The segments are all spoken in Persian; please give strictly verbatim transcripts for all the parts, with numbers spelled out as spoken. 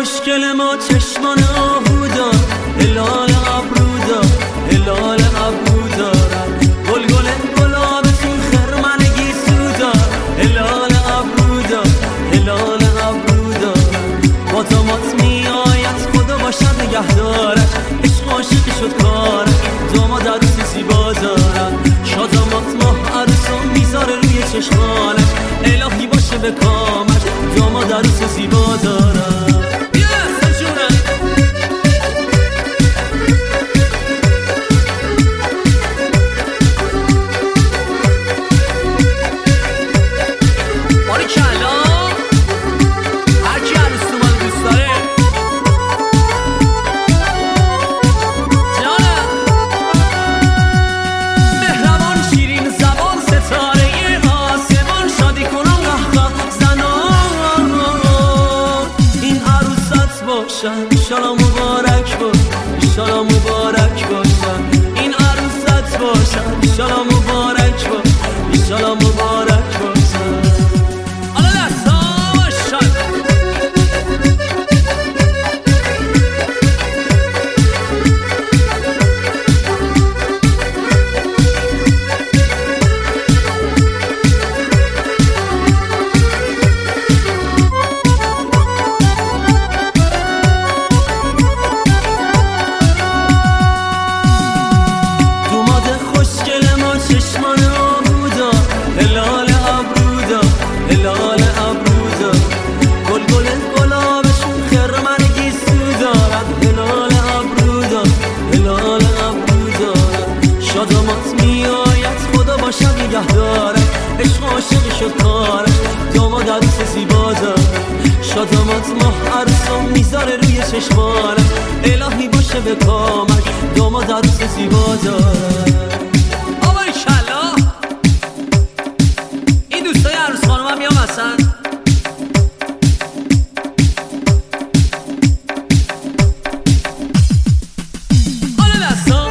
خوشگل ما چشمان آهو دار، هلال ابرو دار، هلال ابرو دارم. گل گل گلاب تو خرمنگی سو دار، هلال ابرو دار، هلال ابرو دارم. با داماد می آید خدا باشد نگهدارش، عشق عاشقی شد کارش، داماد عروسی زیبا دارم. شادامات ماه عروسان میذاره روی چشمانش، الهی باشه به کامش، داماد عروس زیبا دارم. ایشالا مبارک باش، ایشالا مبارک باشم. این عروست باشم، ایشالا مبارک باش، ایشالا مبارک باشم. حالا دستا باشم. چشمان آهو دار، هلال ابرو دار، هلال ابرو دار. گل گل گلابشون خرمنگی سو دارد، هلال ابرو دار، هلال ابرو دارد. شادامات می آید خدا باشد نگهدارش، عشق عاشقی شد کارش، داماد عروس زیبا دارد. شادامات ماه عروسان میذاره روی چشمانش، الهی باشه به کامش، داماد عروس زیبا دارد. این دوستای عروس خانم هم میام هستن. حالا دستا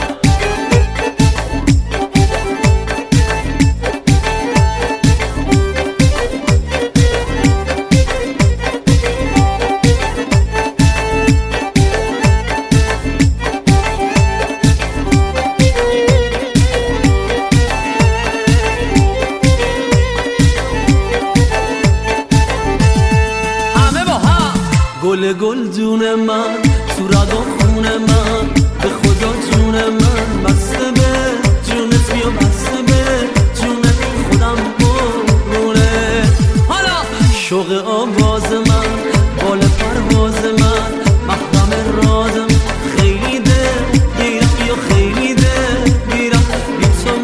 گل گل دون من، تو رگ و خون من، به خدا جون من بسته به جونت بیا، بسته به جونت خودم برونه. حالا شوق آواز من، بال پرواز من، محرم رازم، خیلی ده گیرم یا خیلی ده گیرم، بی تو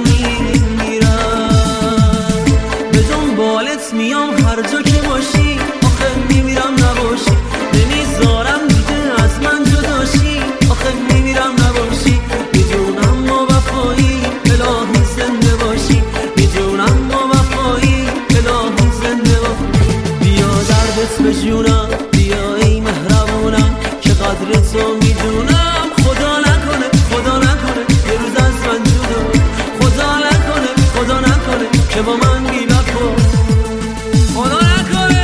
میمیرم. به دنبالت میام هر جا که باشی، آخه میمیرم نباشی، نمیذارم دیگه از من جداشی، آخه میمیرم نباشی. میدونم ما وفایی، الهی زنده باشی، میدونم ما وفایی، الهی زنده باشی. بیا دردت به جونم، بیا ای مهربونم، که قدر تو میدونم. خدا نکنه، خدا نکنه یه روز از من جدا، خدا نکنه، خدا نکنه که با من بی وفا، خدا نکنه.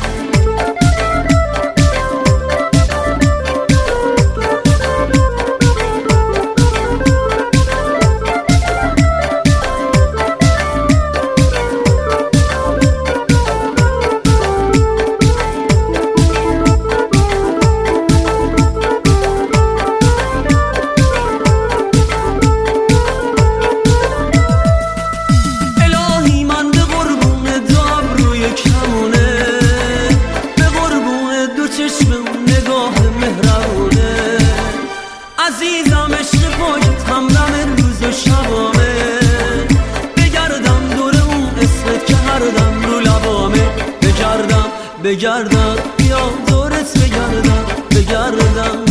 عزیزم عشق پاکت همدم روز و شبامه، بگردم دور اون اسمت که هر دم رو لبامه. بگردم بگردم بیا دورت بگردم، بگردم